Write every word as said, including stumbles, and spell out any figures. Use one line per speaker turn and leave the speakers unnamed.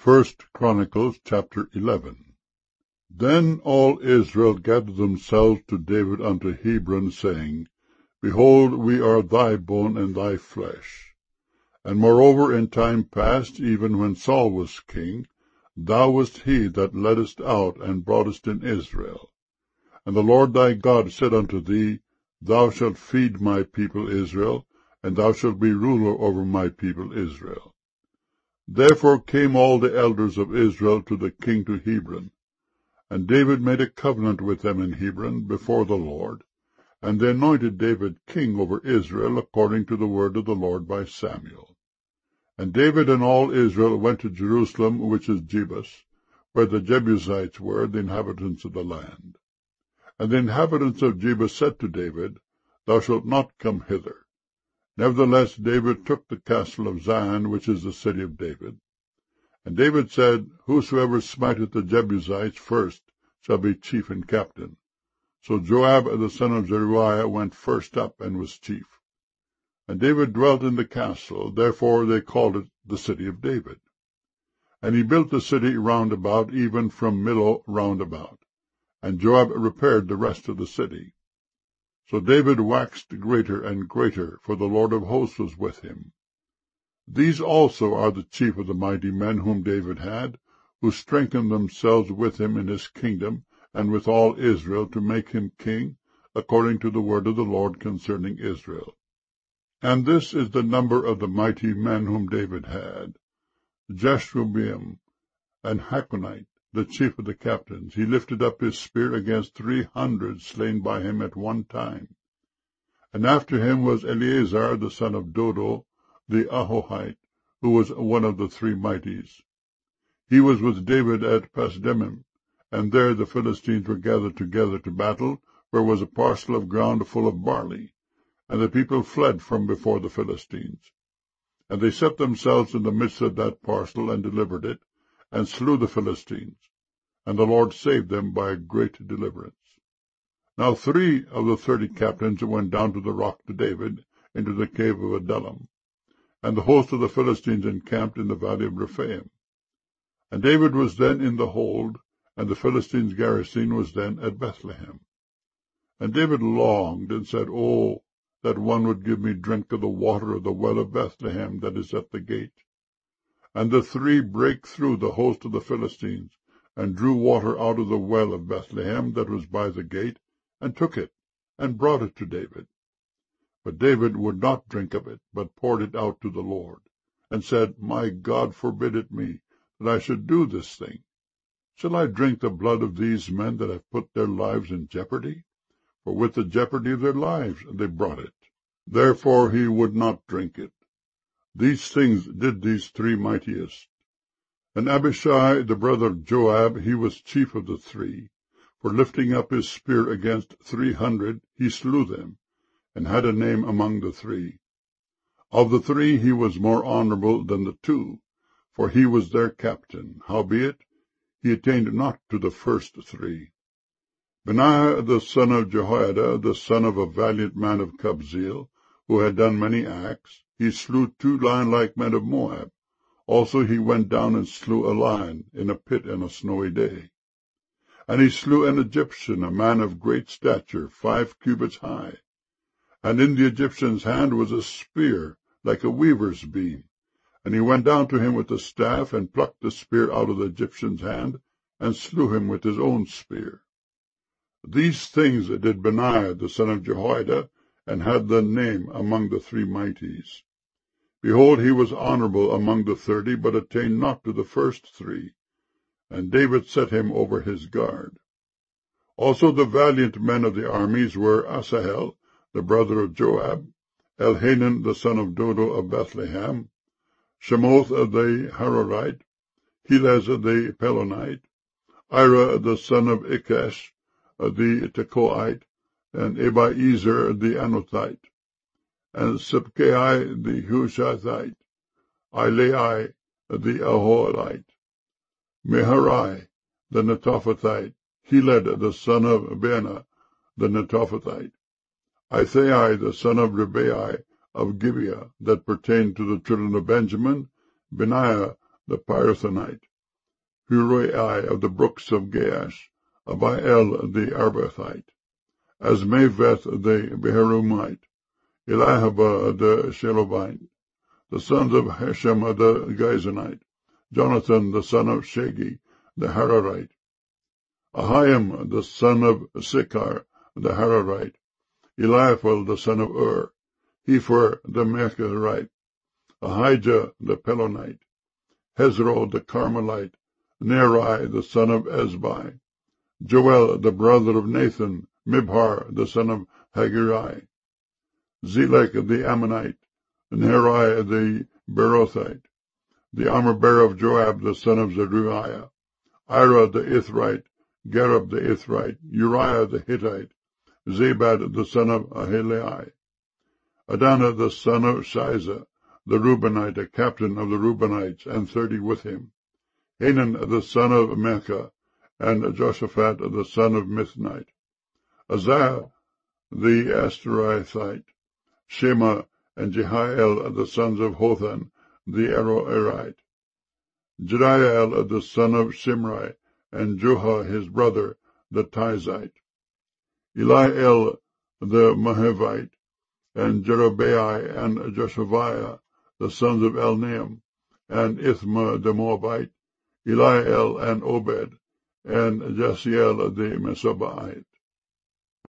First Chronicles chapter eleven. Then all Israel gathered themselves to David unto Hebron, saying, Behold, we are thy bone and thy flesh. And moreover, in time past, even when Saul was king, thou wast he that leddest out and broughtest in Israel. And the Lord thy God said unto thee, Thou shalt feed my people Israel, and thou shalt be ruler over my people Israel. Therefore came all the elders of Israel to the king to Hebron. And David made a covenant with them in Hebron before the Lord, and they anointed David king over Israel according to the word of the Lord by Samuel. And David and all Israel went to Jerusalem, which is Jebus, where the Jebusites were, the inhabitants of the land. And the inhabitants of Jebus said to David, Thou shalt not come hither. Nevertheless David took the castle of Zion, which is the city of David. And David said, Whosoever smiteth the Jebusites first shall be chief and captain. So Joab the son of Zeruiah went first up, and was chief. And David dwelt in the castle, therefore they called it the city of David. And he built the city round about, even from Millo round about. And Joab repaired the rest of the city. So David waxed greater and greater, for the Lord of hosts was with him. These also are the chief of the mighty men whom David had, who strengthened themselves with him in his kingdom, and with all Israel, to make him king, according to the word of the Lord concerning Israel. And this is the number of the mighty men whom David had: Jashobeam and Hakonite, the chief of the captains. He lifted up his spear against three hundred slain by him at one time. And after him was Eleazar the son of Dodo, the Ahohite, who was one of the three mighties. He was with David at Pasdemim, and there the Philistines were gathered together to battle, where was a parcel of ground full of barley. And the people fled from before the Philistines. And they set themselves in the midst of that parcel, and delivered it, and slew the Philistines. And the Lord saved them by a great deliverance. Now three of the thirty captains went down to the rock to David, into the cave of Adullam. And the host of the Philistines encamped in the valley of Rephaim. And David was then in the hold, and the Philistines' garrison was then at Bethlehem. And David longed, and said, Oh, that one would give me drink of the water of the well of Bethlehem that is at the gate. And the three brake through the host of the Philistines, and drew water out of the well of Bethlehem that was by the gate, and took it, and brought it to David. But David would not drink of it, but poured it out to the Lord, and said, My God forbid it me, that I should do this thing. Shall I drink the blood of these men that have put their lives in jeopardy? For with the jeopardy of their lives they brought it. Therefore he would not drink it. These things did these three mightiest. And Abishai, the brother of Joab, he was chief of the three. For lifting up his spear against three hundred, he slew them, and had a name among the three. Of the three he was more honorable than the two, for he was their captain. Howbeit, he attained not to the first three. Benaiah the son of Jehoiada, the son of a valiant man of Kabzeel, who had done many acts, he slew two lion-like men of Moab. Also he went down and slew a lion in a pit in a snowy day. And he slew an Egyptian, a man of great stature, five cubits high. And in the Egyptian's hand was a spear, like a weaver's beam. And he went down to him with a staff, and plucked the spear out of the Egyptian's hand, and slew him with his own spear. These things did Benaiah the son of Jehoiada, and had the name among the three mighties. Behold, he was honorable among the thirty, but attained not to the first three. And David set him over his guard. Also the valiant men of the armies were Asahel, the brother of Joab, Elhanan the son of Dodo of Bethlehem, Shemoth the Hararite, Helez the Pelonite, Ira the son of Ikesh the Tekoite, and Abiezer the Anothite, and Sibcai the Hushathite, Ilai the Ahohite, Meharai the Netophathite, Heled the son of Benah the Netophathite, Ithai the son of Ribai of Gibeah, that pertained to the children of Benjamin, Benaiah the Pirathonite, Hurai of the brooks of Gaash, Abiel the Arbathite, Azmaveth the Beharumite, Eliahaba the Shelobite, the sons of Hashem the Gizonite, Jonathan the son of Shagi the Hararite, Ahiam the son of Sikar the Hararite, Eliaphel the son of Ur, Hefer the Mechazite, Ahijah the Pelonite, Hezro the Carmelite, Neri the son of Ezbai, Joel the brother of Nathan, Mibhar the son of Haggai, Zelek the Ammonite, Neri the Berothite, the armor-bearer of Joab the son of Zeruiah, Ira the Ithrite, Gareb the Ithrite, Uriah the Hittite, Zabad the son of Ahilai, Adana the son of Shiza, the Reubenite, a captain of the Reubenites, and thirty with him, Hanan the son of Mecca, and Joshaphat the son of Mithnite, Azariah the Astarithite, Shema and Jehiel the sons of Hothan the Aroerite, Jediel the son of Shimri, and Joha his brother the Tizite, Eliel the Mahevite, and Jerubbaal and Joshaviah the sons of Elnaam, and Ithma the Moabite, Eliel and Obed, and Jasiel the Mesobaite.